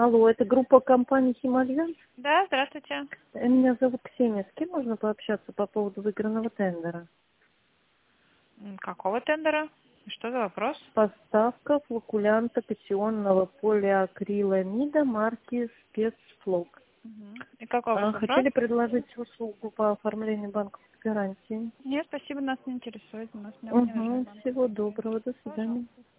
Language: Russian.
Алло, это группа компании «Химальян». Да, здравствуйте. Меня зовут Ксения. С кем можно пообщаться по поводу выигранного тендера? Какого тендера? Что за вопрос? Поставка флокулянта катионного полиакриламида марки «Спецфлок». И какой у вас вопрос? Хотели предложить услугу по оформлению банковской гарантии. Нет, спасибо, нас не интересует. У нас не нужны Угу, банковские всего услуги. доброго, до свидания. Пожалуйста.